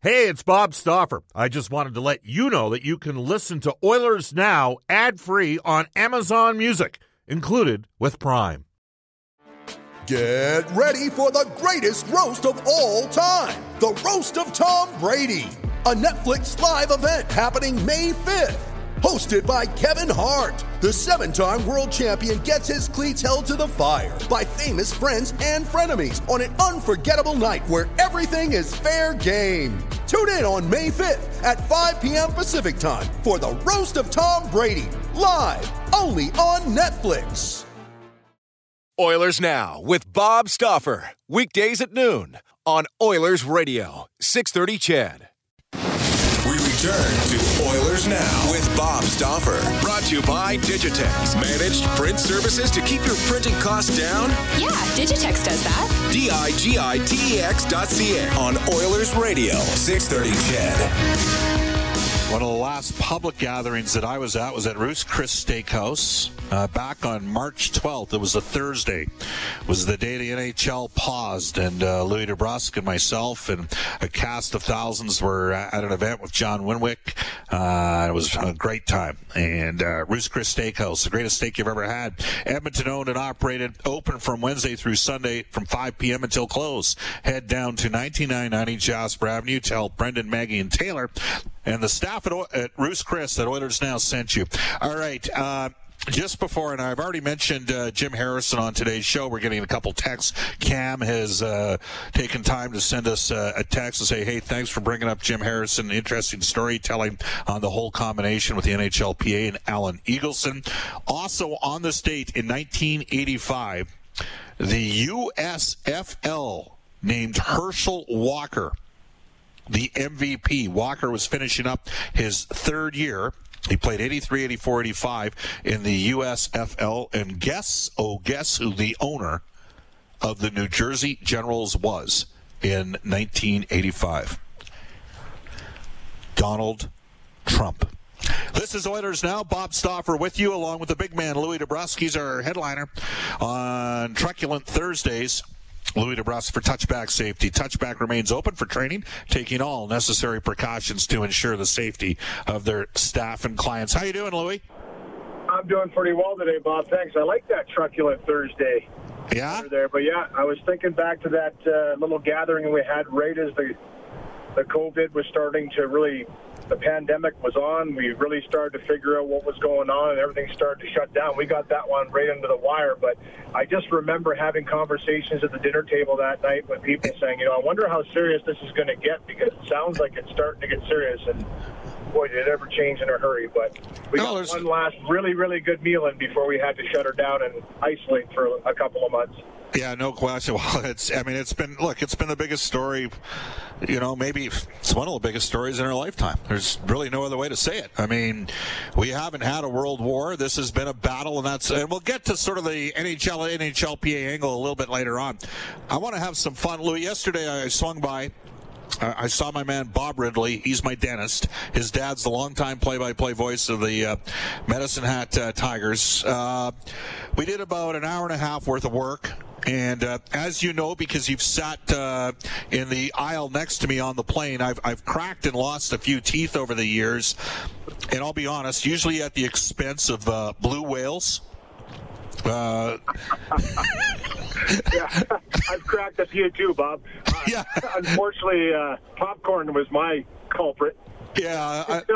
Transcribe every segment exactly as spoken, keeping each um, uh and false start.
Hey, it's Bob Stauffer. I just wanted to let you know that you can listen to Oilers Now ad-free on Amazon Music, included with Prime. Get ready for the greatest roast of all time, the Roast of Tom Brady, a Netflix live event happening May fifth. Hosted by Kevin Hart, the seven-time world champion gets his cleats held to the fire by famous friends and frenemies on an unforgettable night where everything is fair game. Tune in on May fifth at five p.m. Pacific time for the Roast of Tom Brady, live only on Netflix. Oilers Now with Bob Stauffer, weekdays at noon on Oilers Radio, six thirty C H E D. We return to Oilers Now with Bob Stauffer. Brought to you by Digitex. Managed print services to keep your printing costs down? Yeah, Digitex does that. D I G I T E X dot C A. On Oilers Radio, six thirty C H E D. One of the last public gatherings that I was at was at Ruth's Chris Steakhouse uh, back on March twelfth. It was a Thursday. It was the day the N H L paused, and uh, Louis DeBrusk and myself and a cast of thousands were at an event with John Winwick. Uh, it was a great time. And uh, Ruth's Chris Steakhouse, the greatest steak you've ever had. Edmonton owned and operated, open from Wednesday through Sunday from five p.m. until close. Head down to nineteen ninety Jasper Avenue. Tell Brendan, Maggie, and Taylor and the staff at, at Ruth's Chris that Oilers Now sent you. All right. Uh, just before, and I've already mentioned uh, Jim Harrison on today's show. We're getting a couple texts. Cam has uh, taken time to send us uh, a text and say, hey, thanks for bringing up Jim Harrison. Interesting storytelling on the whole combination with the N H L P A and Alan Eagleson. Also on this date in nineteen eighty-five, the U S F L named Herschel Walker the M V P. Walker was finishing up his third year. He played eighty-three, eighty-four, eighty-five in the U S F L. And guess, oh, guess who the owner of the New Jersey Generals was in nineteen eighty-five? Donald Trump. This is Oilers Now. Bob Stauffer with you, along with the big man, Louis DeBrusk. He's our headliner on Truculent Thursdays. Louis DeBrusk for touchback safety. Touchback remains open for training, taking all necessary precautions to ensure the safety of their staff and clients. How you doing, Louis? I'm doing pretty well today, Bob. Thanks. I like that Truculent Thursday. Yeah? There, but yeah, I was thinking back to that uh, little gathering we had right as the the COVID was starting to really, the pandemic was on. We really started to figure out what was going on, and everything started to shut down. We got that one right under the wire, but I just remember having conversations at the dinner table that night with people saying, you know, I wonder how serious this is going to get, because it sounds like it's starting to get serious, and boy, did it ever change in a hurry. But we no, got there's... one last really, really good meal in before we had to shut her down and isolate for a couple of months. Yeah, no question. Well, it's, I mean, it's been, look, it's been the biggest story, you know, maybe it's one of the biggest stories in our lifetime. There's really no other way to say it. I mean, we haven't had a world war. This has been a battle, and that's, and we'll get to sort of the N H L, N H L P A angle a little bit later on. I want to have some fun. Louis, yesterday I swung by. I saw my man Bob Ridley. He's my dentist. His dad's the longtime play-by-play voice of the uh, Medicine Hat uh, Tigers. Uh, we did about an hour and a half worth of work. And uh, as you know, because you've sat uh, in the aisle next to me on the plane, I've, I've cracked and lost a few teeth over the years. And I'll be honest, usually at the expense of uh, blue whales. Uh, yeah, I've cracked a few too, Bob. Uh, yeah. Unfortunately, uh, popcorn was my culprit. Yeah. I,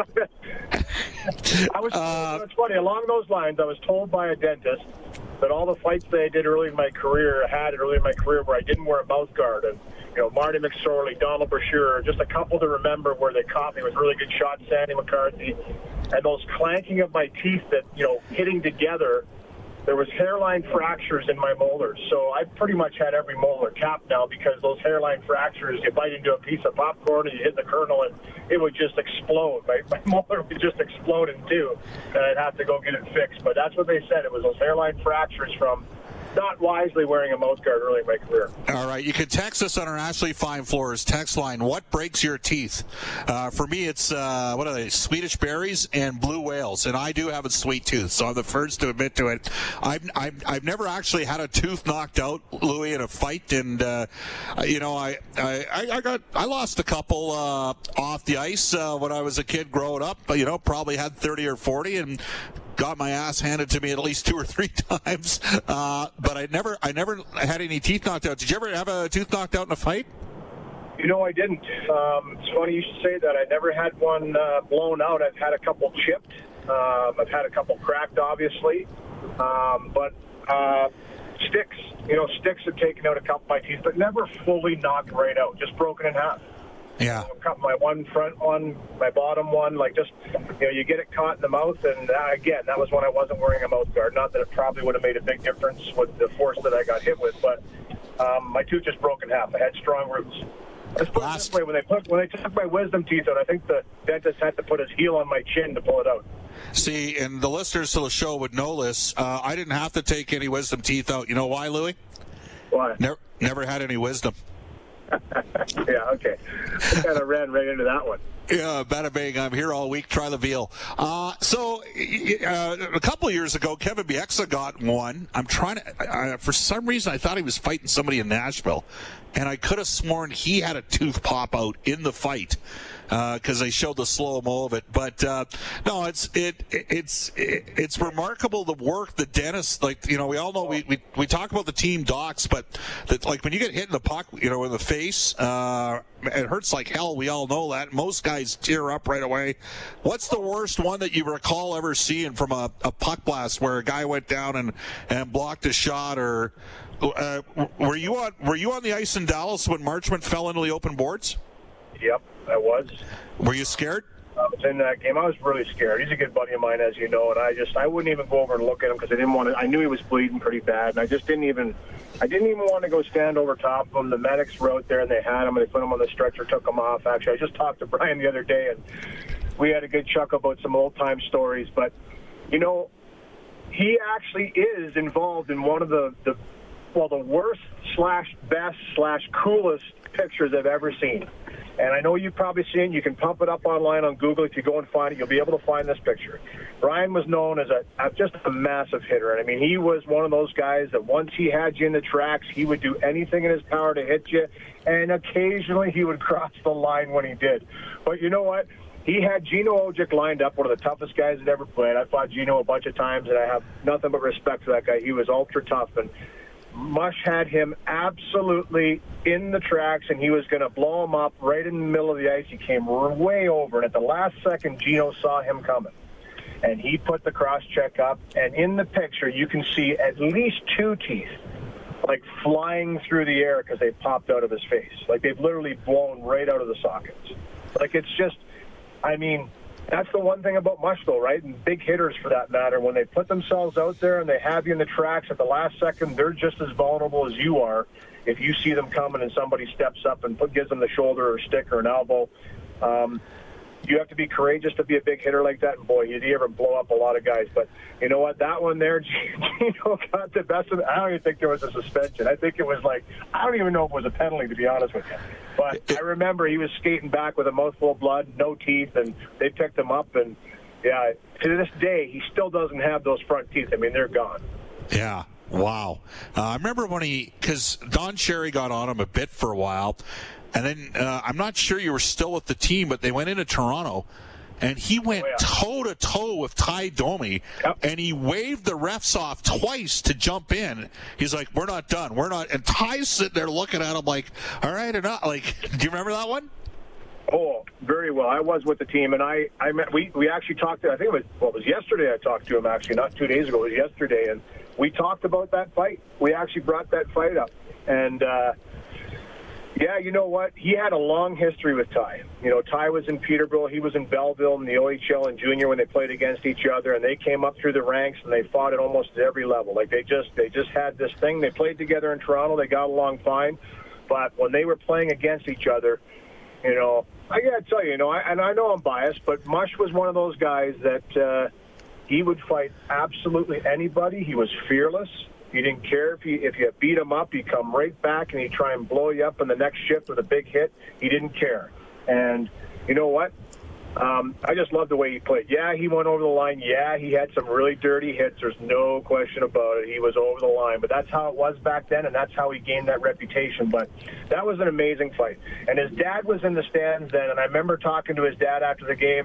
I was. Uh, it's funny. Along those lines, I was told by a dentist that all the fights that I did early in my career, had early in my career, where I didn't wear a mouth guard, and you know, Marty McSorley, Donald Brashear, just a couple to remember where they caught me with really good shots, Sandy McCarthy, and those clanking of my teeth that, you know, hitting together. There was hairline fractures in my molars, so I pretty much had every molar capped now, because those hairline fractures, you bite into a piece of popcorn and you hit the kernel and it would just explode. My, my molar would just explode in two, and I'd have to go get it fixed. But that's what they said. It was those hairline fractures from not wisely wearing a mouth guard early in my career. All right, you can text us on our Ashley Fine Floors text line. What breaks your teeth? Uh, for me, it's uh, what are they? Swedish berries and blue whales, and I do have a sweet tooth, so I'm the first to admit to it. I've I've, I've never actually had a tooth knocked out, Louis, in a fight, and uh, you know I, I I got I lost a couple uh, off the ice uh, when I was a kid growing up. You know, probably had thirty or forty, and got my ass handed to me at least two or three times, uh, but I never, I never had any teeth knocked out. Did you ever have a tooth knocked out in a fight? You know, I didn't. Um, it's funny you should say that. I never had one uh, blown out. I've had a couple chipped. Um, I've had a couple cracked, obviously, um, but uh, sticks. You know, sticks have taken out a couple of my teeth, but never fully knocked right out. Just broken in half. Yeah. You know, cut my one front one, my bottom one, like just, you know, you get it caught in the mouth, and uh, again, that was when I wasn't wearing a mouth guard. Not that it probably would have made a big difference with the force that I got hit with, but um, my tooth just broke in half. I had strong roots. Let's put it this way: when they put when they took my wisdom teeth out, I think the dentist had to put his heel on my chin to pull it out. See, and the listeners to the show would know this. Uh, I didn't have to take any wisdom teeth out. You know why, Louis? Why? Never, never had any wisdom. Yeah, okay. I kind of ran right into that one. Yeah, bada bang. I'm here all week. Try the veal. Uh, so, uh, a couple of years ago, Kevin Bieksa got one. I'm trying to, I, for some reason, I thought he was fighting somebody in Nashville, and I could have sworn he had a tooth pop out in the fight because uh, they showed the slow-mo of it. But uh, no, it's it it's it, it's remarkable the work the dentists, like, you know, we all know we, we, we talk about the team docs, but that, like, when you get hit in the puck, you know, in the face, uh, it hurts like hell. We all know that. Most guys tear up right away. What's the worst one that you recall ever seeing from a, a puck blast where a guy went down and, and blocked a shot? Or uh, were you on were you on the ice in Dallas when Marchment fell into the open boards? Yep, I was. Were you scared? I was in that game. I was really scared. He's a good buddy of mine, as you know, and I just I wouldn't even go over and look at him because I didn't want to. I knew he was bleeding pretty bad, and I just didn't even. I didn't even want to go stand over top of him. The medics were out there, and they had him, and they put him on the stretcher, took him off. Actually, I just talked to Brian the other day, and we had a good chuckle about some old-time stories. But, you know, he actually is involved in one of the, the well, the worst slash best slash coolest pictures I've ever seen. And I know you've probably seen, you can pump it up online on Google. If you go and find it, you'll be able to find this picture. Brian was known as a, a just a massive hitter. And I mean, he was one of those guys that once he had you in the tracks, he would do anything in his power to hit you. And occasionally he would cross the line when he did. But you know what? He had Gino Ojic lined up, one of the toughest guys that ever played. I fought Gino a bunch of times, and I have nothing but respect for that guy. He was ultra tough. And Mush had him absolutely in the tracks, and he was going to blow him up right in the middle of the ice. He came way over, and at the last second, Gino saw him coming. And he put the cross-check up, and in the picture, you can see at least two teeth, like, flying through the air because they popped out of his face. Like, they've literally blown right out of the sockets. Like, it's just, I mean, that's the one thing about Mush, though, right? And big hitters, for that matter, when they put themselves out there and they have you in the tracks at the last second, they're just as vulnerable as you are if you see them coming and somebody steps up and put, gives them the shoulder or stick or an elbow. Um, you have to be courageous to be a big hitter like that. And, boy, you'd ever blow up a lot of guys. But you know what? That one there, Gino got the best of it. I don't even think there was a suspension. I think it was like, I don't even know if it was a penalty, to be honest with you. But I remember he was skating back with a mouthful of blood, no teeth, and they picked him up. And, yeah, to this day, he still doesn't have those front teeth. I mean, they're gone. Yeah. Wow. Uh, I remember when he, because Don Cherry got on him a bit for a while, and then uh, I'm not sure you were still with the team, but they went into Toronto, and he went oh, yeah. toe-to-toe with Ty Domi, yep. and he waved the refs off twice to jump in. He's like, we're not done. We're not. And Ty's sitting there looking at him like, all right, or not. Like, do you remember that one? Oh, very well. I was with the team, and I, I met, we, we actually talked to, I think it was, well, it was yesterday I talked to him, actually, not two days ago. It was yesterday, and we talked about that fight. We actually brought that fight up. And, uh, yeah, you know what? He had a long history with Ty. You know, Ty was in Peterborough. He was in Belleville in the O H L and junior when they played against each other, and they came up through the ranks, and they fought at almost every level. Like, they just they just had this thing. They played together in Toronto. They got along fine. But when they were playing against each other, you know, I got to tell you, you know, I, and I know I'm biased, but Mush was one of those guys that uh, he would fight absolutely anybody. He was fearless. He didn't care if you, if you beat him up. He'd come right back and he'd try and blow you up in the next shift with a big hit. He didn't care. And you know what? Um, I just love the way he played. Yeah, he went over the line. Yeah, he had some really dirty hits. There's no question about it. He was over the line. But that's how it was back then, and that's how he gained that reputation. But that was an amazing fight. And his dad was in the stands then, and I remember talking to his dad after the game.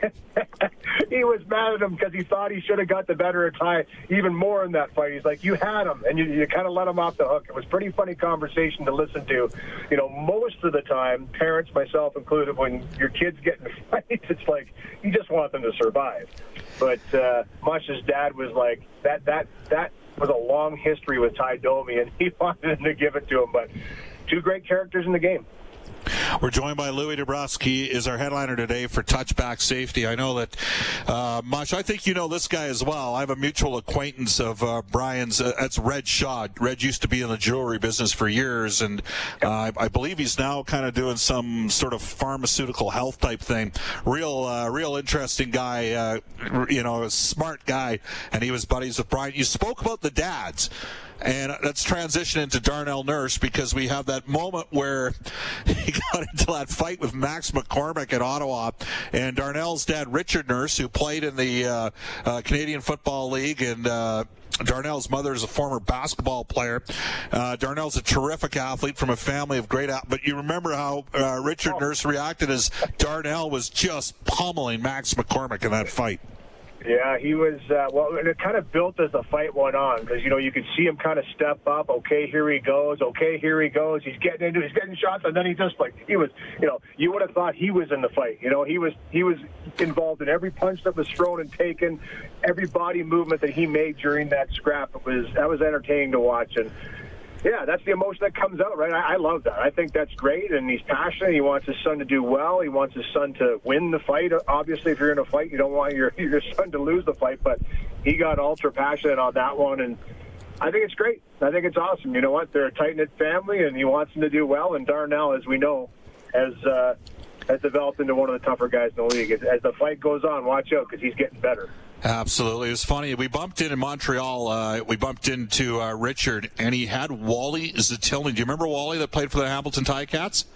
He was mad at him because he thought he should have got the better of Ty even more in that fight. He's like, you had him, and you, you kind of let him off the hook. It was a pretty funny conversation to listen to. You know, most of the time, parents, myself included, when your kids get in fights, it's like you just want them to survive. But uh, Mush's dad was like, that that that was a long history with Ty Domi, and he wanted him to give it to him. But two great characters in the game. We're joined by Louis Dubrovsky, is our headliner today for Touchback Safety. I know that, uh, Mush, I think you know this guy as well. I have a mutual acquaintance of uh, Brian's. Uh, that's Red Shaw. Red used to be in the jewelry business for years, and uh, I, I believe he's now kind of doing some sort of pharmaceutical health type thing. Real, uh, real interesting guy. Uh, you know, a smart guy, and he was buddies with Brian. You spoke about the dads. And let's transition into Darnell Nurse, because we have that moment where he got into that fight with Max McCormick at Ottawa. And Darnell's dad, Richard Nurse, who played in the uh, uh, Canadian Football League, and uh, Darnell's mother is a former basketball player. Uh, Darnell's a terrific athlete from a family of great athletes. But you remember how uh, Richard Nurse reacted as Darnell was just pummeling Max McCormick in that fight. Yeah, he was, uh, well, it kind of built as the fight went on, because, you know, you could see him kind of step up. Okay, here he goes. Okay, here he goes. He's getting into, he's getting shots, and then he just, like, he was, you know, you would have thought he was in the fight. You know, he was, he was involved in every punch that was thrown and taken, every body movement that he made during that scrap. It was, that was entertaining to watch. And, yeah, that's the emotion that comes out, right? I, I love that. I think that's great, and he's passionate. He wants his son to do well. He wants his son to win the fight. Obviously, if you're in a fight, you don't want your your son to lose the fight, but he got ultra passionate on that one, and I think it's great. I think it's awesome. You know what? They're a tight-knit family, and he wants them to do well, and Darnell, as we know, has uh, has developed into one of the tougher guys in the league. As, as the fight goes on, watch out, because he's getting better. Absolutely. It was funny. We bumped in in Montreal. Uh, we bumped into uh, Richard, and he had Wally Zatilny. Do you remember Wally that played for the Hamilton Ticats?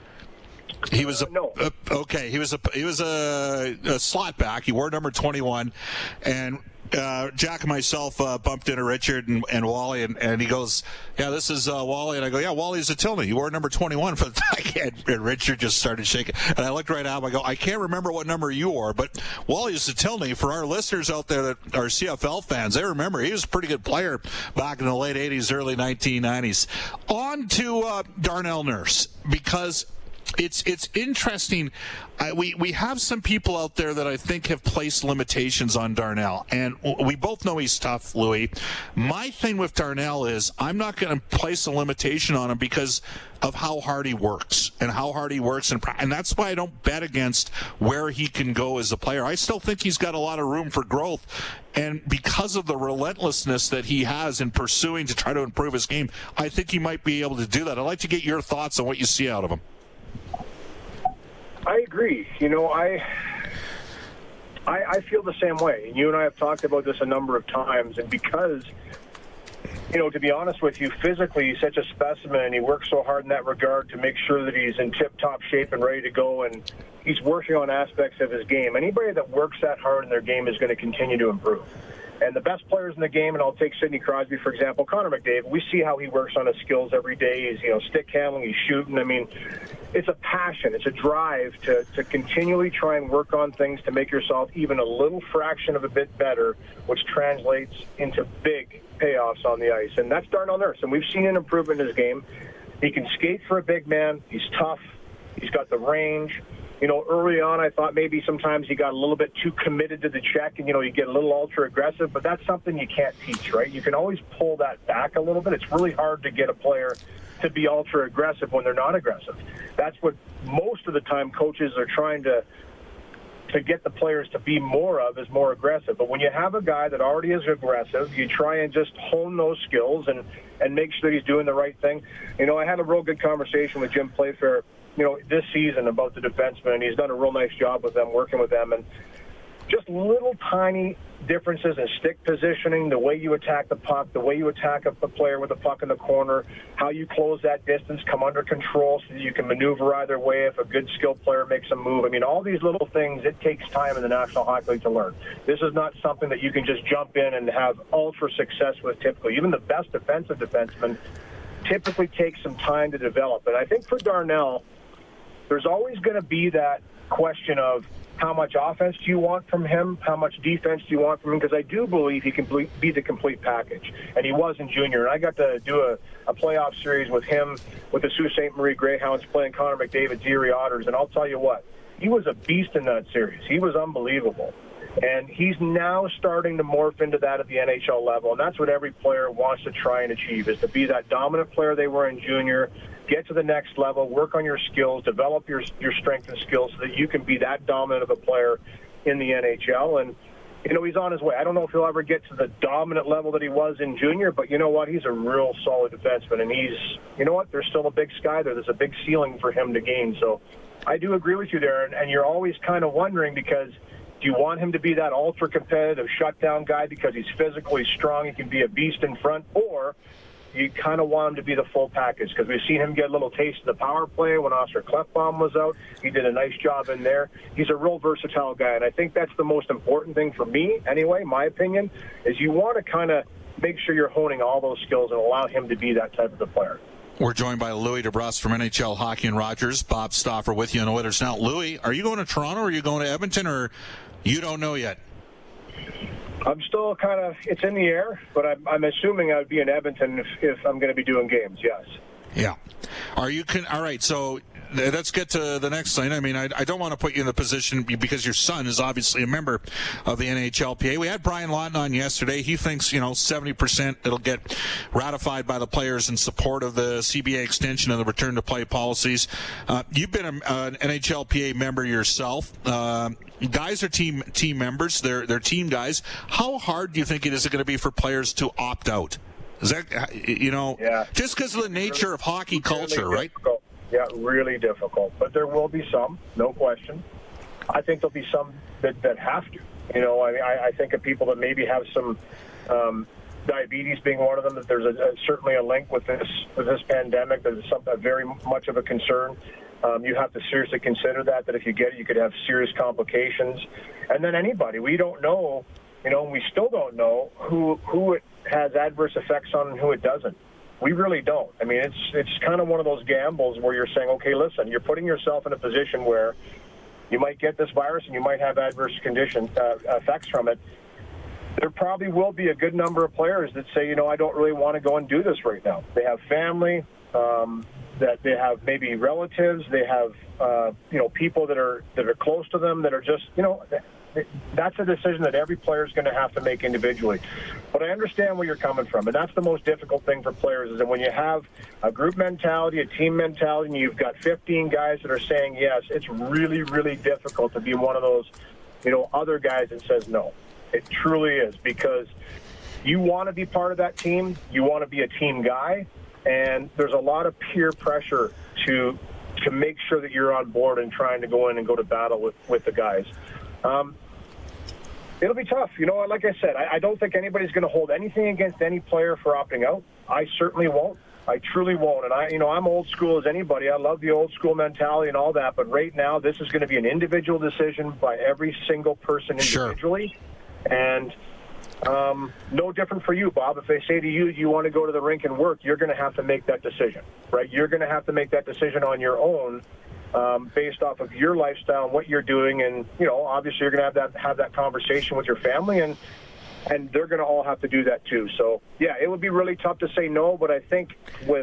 He was a uh, no. uh, okay. He was a he was a, a slot back. He wore number twenty-one, and uh, Jack and myself uh, bumped into Richard and, and Wally, and, and he goes, "Yeah, this is uh, Wally." And I go, "Yeah, Wally Zatilny. You wore number twenty-one for the Ticats." And Richard just started shaking, and I looked right at him. I go, "I can't remember what number you wore, but Wally Zatilny, for our listeners out there that are C F L fans, they remember he was a pretty good player back in the late eighties, early nineteen nineties." On to uh, Darnell Nurse, because It's it's interesting. I, we we have some people out there that I think have placed limitations on Darnell, and we both know he's tough, Louis. My thing with Darnell is I'm not going to place a limitation on him because of how hard he works and how hard he works, and and that's why I don't bet against where he can go as a player. I still think he's got a lot of room for growth, and because of the relentlessness that he has in pursuing to try to improve his game, I think he might be able to do that. I'd like to get your thoughts on what you see out of him. I agree. You know, I, I I feel the same way. You and I have talked about this a number of times, and because, you know, to be honest with you, physically he's such a specimen, and he works so hard in that regard to make sure that he's in tip-top shape and ready to go, and he's working on aspects of his game. Anybody that works that hard in their game is going to continue to improve. And the best players in the game, and I'll take Sidney Crosby, for example, Connor McDavid, we see how he works on his skills every day. He's, you know, stick handling, he's shooting. I mean, it's a passion, it's a drive to, to continually try and work on things to make yourself even a little fraction of a bit better, which translates into big payoffs on the ice. And that's Darnell Nurse, and we've seen an improvement in his game. He can skate for a big man. He's tough. He's got the range. You know, early on, I thought maybe sometimes he got a little bit too committed to the check, and, you know, you get a little ultra-aggressive, but that's something you can't teach, right? You can always pull that back a little bit. It's really hard to get a player to be ultra-aggressive when they're not aggressive. That's what most of the time coaches are trying to to get the players to be more of, is more aggressive. But when you have a guy that already is aggressive, you try and just hone those skills and, and make sure that he's doing the right thing. You know, I had a real good conversation with Jim Playfair, you know, this season about the defensemen, and he's done a real nice job with them, working with them. And just little tiny differences in stick positioning, the way you attack the puck, the way you attack a, a player with a puck in the corner, how you close that distance, come under control so that you can maneuver either way if a good skilled player makes a move. I mean, all these little things, it takes time in the National Hockey League to learn. This is not something that you can just jump in and have ultra success with typically. Even the best defensive defensemen typically take some time to develop. And I think for Darnell, there's always going to be that question of how much offense do you want from him? How much defense do you want from him? Because I do believe he can be the complete package. And he was in junior. And I got to do a, a playoff series with him, with the Sault Ste. Marie Greyhounds playing Connor McDavid's Erie Otters. And I'll tell you what, he was a beast in that series. He was unbelievable. And he's now starting to morph into that at the N H L level. And that's what every player wants to try and achieve, is to be that dominant player they were in junior, get to the next level, work on your skills, develop your your strength and skills so that you can be that dominant of a player in the N H L. And, you know, he's on his way. I don't know if he'll ever get to the dominant level that he was in junior, but you know what? He's a real solid defenseman. And he's, you know what? There's still a big sky there. There's a big ceiling for him to gain. So I do agree with you there. And, and you're always kind of wondering, because do you want him to be that ultra-competitive shutdown guy because he's physically strong, he can be a beast in front, or you kind of want him to be the full package? Because we've seen him get a little taste of the power play when Oscar Klefbom was out. He did a nice job in there. He's a real versatile guy, and I think that's the most important thing for me, anyway, my opinion, is you want to kind of make sure you're honing all those skills and allow him to be that type of a player. We're joined by Louis DeBrusk from N H L Hockey and Rogers. Bob Stauffer with you on Oilers Now. Louis, are you going to Toronto, or are you going to Edmonton, or you don't know yet? I'm still kind of, it's in the air, but I'm, I'm assuming I'd be in Edmonton if, if I'm going to be doing games, yes. Yeah. Are you, con- all right, so let's get to the next thing. I mean, I, I don't want to put you in the position, because your son is obviously a member of the N H L P A. We had Brian Lawton on yesterday. He thinks, you know, seventy percent it'll get ratified by the players in support of the C B A extension and the return to play policies. Uh, you've been a, an N H L P A member yourself. Uh, guys are team team members. They're, they're team guys. How hard do you think it is going to be for players to opt out? Is that, you know, yeah. just because of the nature really, of hockey culture, really right? Difficult. Yeah, really difficult. But there will be some, no question. I think there'll be some that, that have to. You know, I mean, I, I think of people that maybe have some um, diabetes being one of them, that there's a, a, certainly a link with this with this pandemic. There's something very much of a concern. Um, you have to seriously consider that, that if you get it, you could have serious complications. And then anybody, we don't know, you know, we still don't know who who it has adverse effects on and who it doesn't. We really don't. I mean, it's it's kind of one of those gambles where you're saying, okay, listen, you're putting yourself in a position where you might get this virus and you might have adverse condition uh, effects from it. There probably will be a good number of players that say, you know, I don't really want to go and do this right now. They have family, um, that they have maybe relatives, they have, uh, you know, people that are that are close to them that are just, you know, that's a decision that every player is going to have to make individually. But I understand where you're coming from, and that's the most difficult thing for players, is that when you have a group mentality, a team mentality, and you've got fifteen guys that are saying yes, it's really, really difficult to be one of those, you know, other guys that says no. It truly is, because you want to be part of that team, you want to be a team guy, and there's a lot of peer pressure to to make sure that you're on board and trying to go in and go to battle with, with the guys. Um, it'll be tough. You know, like I said, I, I don't think anybody's going to hold anything against any player for opting out. I certainly won't. I truly won't. And I, you know, I'm old school as anybody. I love the old school mentality and all that. But right now, this is going to be an individual decision by every single person individually. Sure. And um, no different for you, Bob. If they say to you, you want to go to the rink and work, you're going to have to make that decision, right? You're going to have to make that decision on your own. Um, based off of your lifestyle and what you're doing, and you know, obviously you're going to have that have that conversation with your family, and and they're going to all have to do that too. So yeah, it would be really tough to say no, but I think with,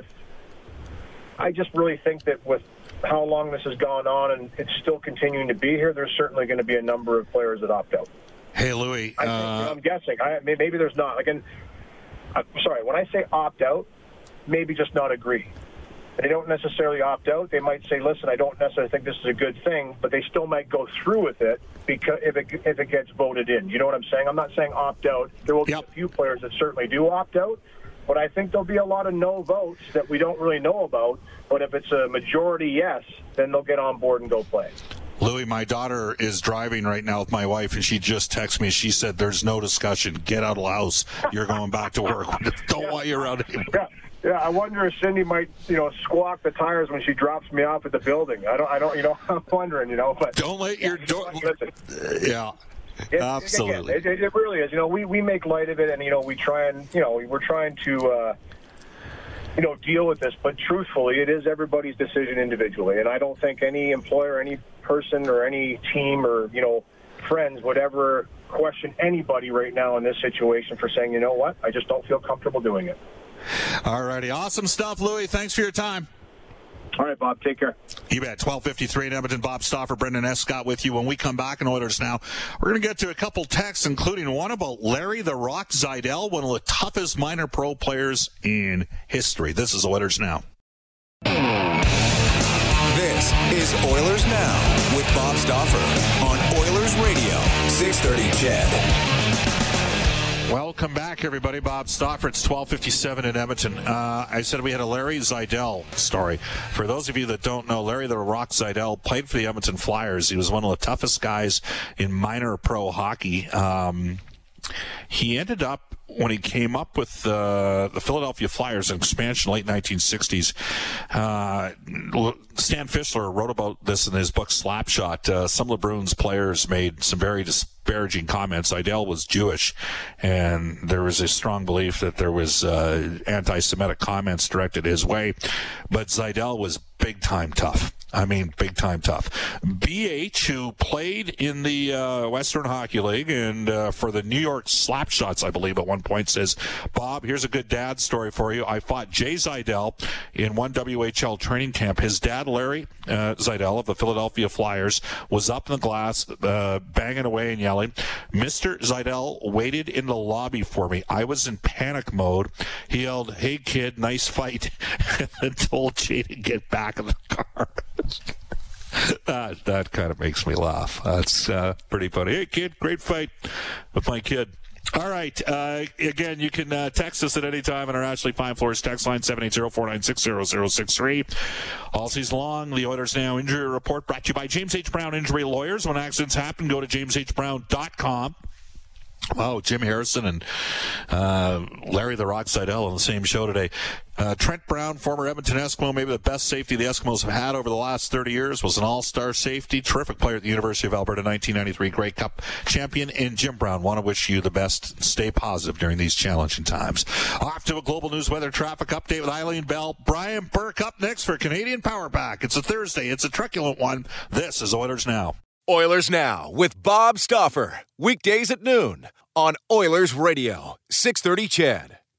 I just really think that with how long this has gone on and it's still continuing to be here, there's certainly going to be a number of players that opt out. Hey, Louis, I think, uh, I'm guessing. I, maybe there's not. Like, and, I'm sorry, when I say opt out, maybe just not agree. They don't necessarily opt out. They might say, listen, I don't necessarily think this is a good thing, but they still might go through with it because if it, if it gets voted in. You know what I'm saying? I'm not saying opt out. There will yep. be a few players that certainly do opt out, but I think there'll be a lot of no votes that we don't really know about. But if it's a majority yes, then they'll get on board and go play. Louis, my daughter is driving right now with my wife, and she just texted me. She said, there's no discussion. Get out of the house. You're going back to work. Don't yeah. want you around anymore. Yeah. Yeah, I wonder if Cindy might, you know, squawk the tires when she drops me off at the building. I don't, I don't, you know, I'm wondering, you know. But don't let your door. Yeah, it, absolutely. Again, it, it really is. You know, we, we make light of it, and you know, we try and, you know, we're trying to, uh, you know, deal with this. But truthfully, it is everybody's decision individually, and I don't think any employer, any person, or any team, or you know, friends would ever question anybody right now in this situation for saying, you know what, I just don't feel comfortable doing it. All righty. Awesome stuff, Louis. Thanks for your time. All right, Bob. Take care. You bet. twelve fifty-three in Edmonton. Bob Stauffer, Brendan Escott with you. When we come back in Oilers Now, we're going to get to a couple texts, including one about Larry the Rock Zaidel, one of the toughest minor pro players in history. This is Oilers Now. This is Oilers Now with Bob Stauffer on Oilers Radio, six thirty C H E D. Welcome back, everybody. Bob Stauffer. It's twelve fifty-seven in Edmonton. Uh, I said we had a Larry Zaidel story. For those of you that don't know, Larry the Rock Zaidel played for the Edmonton Flyers. He was one of the toughest guys in minor pro hockey. Um, he ended up, when he came up with uh, the Philadelphia Flyers in expansion late nineteen sixties, uh, Stan Fischler wrote about this in his book Slapshot. Uh, some of the Bruins players made some very disparaging comments. Zaidel was Jewish, and there was a strong belief that there was uh, anti-Semitic comments directed his way. But Zaidel was big-time tough. I mean, big-time tough. B H, who played in the uh, Western Hockey League and uh, for the New York Slapshots, I believe, at one point, says, Bob, here's a good dad story for you. I fought Jay Zaidel in one W H L training camp. His dad, Larry uh, Zaidel of the Philadelphia Flyers, was up in the glass, uh, banging away and yelling. Mister Zaidel waited in the lobby for me. I was in panic mode. He yelled, hey, kid, nice fight, and then told Jay to get back in the car. that that kind of makes me laugh. That's uh, pretty funny. Hey, kid, great fight with my kid. All right. Uh, again, you can uh, text us at any time on our Ashley Fine Floors text line, seven eight zero, four nine six, zero zero six three. All season long, the Oilers Now Injury Report brought to you by James H. Brown Injury Lawyers. When accidents happen, go to james h brown dot com. Oh, Jim Harrison and uh, Larry the Rock Zaidel on the same show today. Uh, Trent Brown, former Edmonton Eskimo, maybe the best safety the Eskimos have had over the last thirty years, was an all-star safety, terrific player at the University of Alberta, nineteen ninety-three Grey Cup champion. And Jim Brown, want to wish you the best. Stay positive during these challenging times. Off to a global news weather traffic update with Eileen Bell. Brian Burke up next for Canadian Power Back. It's a Thursday. It's a truculent one. This is Oilers Now. Oilers Now with Bob Stauffer. Weekdays at noon on Oilers Radio, six thirty C H E D.